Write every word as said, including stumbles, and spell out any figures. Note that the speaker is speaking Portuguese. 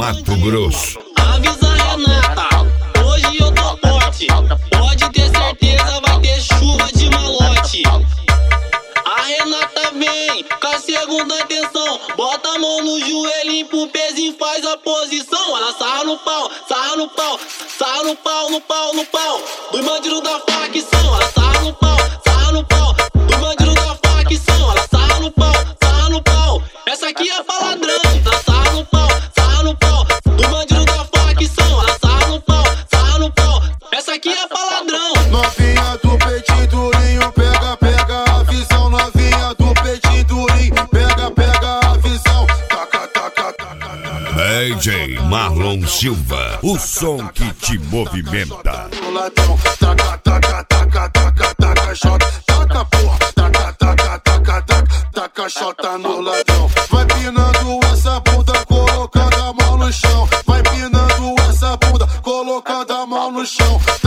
Mato Grosso. Avisa a Renata, hoje eu tô forte. Pode ter certeza, vai ter chuva de malote. A Renata vem com a segunda atenção. Bota a mão no joelho pro pezinho, faz a posição. Ela sarra no pau, sarra no pau, sarra no pau, no pau, no pau dos bandidos da facção. Ela sarra no pau, sarra no pau dos bandidos da facção. Ela sarra no pau, sarra no pau. Essa aqui é pra ladrão. Ela sarra no pau, sarra no pau dos bandidos da facção. Ela sarra no pau, sarra no pau. Essa aqui é pra ladrão. Novinha do peitinho durinho, pega, pega a visão. Novinha do peitinho durinho, pega, pega a visão. Taca, taca, taca, taca. D J Marlon Silva, o som que te movimenta. Ladrão, taca, taca, taca, taca, taca, shot, taca, porra, taca, taca, taca, taca, taca, shota no ladrão. Vai pinando essa bunda, colocando a mão no chão. Vai pinando essa bunda, colocando a mão no chão.